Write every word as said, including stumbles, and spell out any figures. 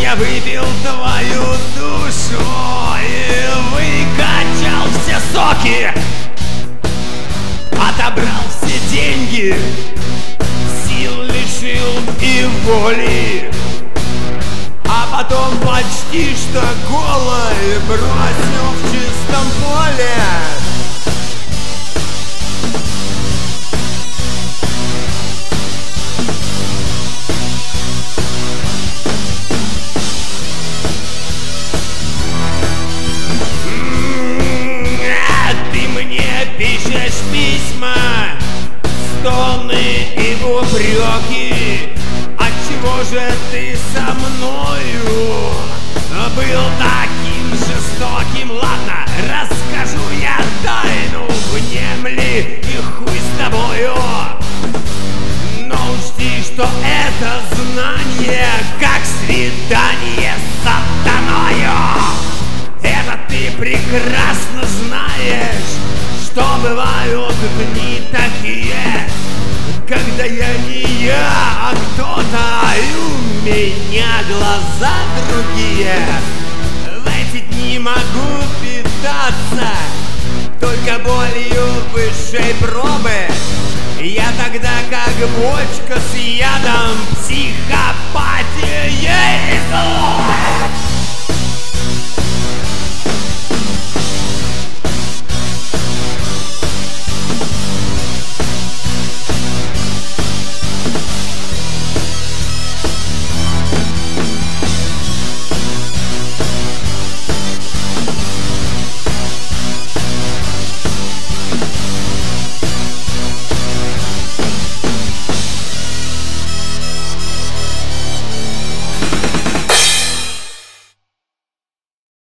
я выпил твою душу и выкачал все соки, отобрал все деньги, сил лишил и воли, а потом почти что голой бросил в чистом поле. Пишешь письма, стоны и упреки. Отчего же ты со мною был таким жестоким? Ладно, расскажу я тайну, внемли и хуй с тобою. Но учти, что это знание, как свидание с сатаною. Это ты прекрасно знаешь, что бывают дни такие, когда я не я, а кто-то, и у меня глаза другие. В эти дни могу питаться только болью высшей пробы. Я тогда как бочка с ядом, психопатия и зло.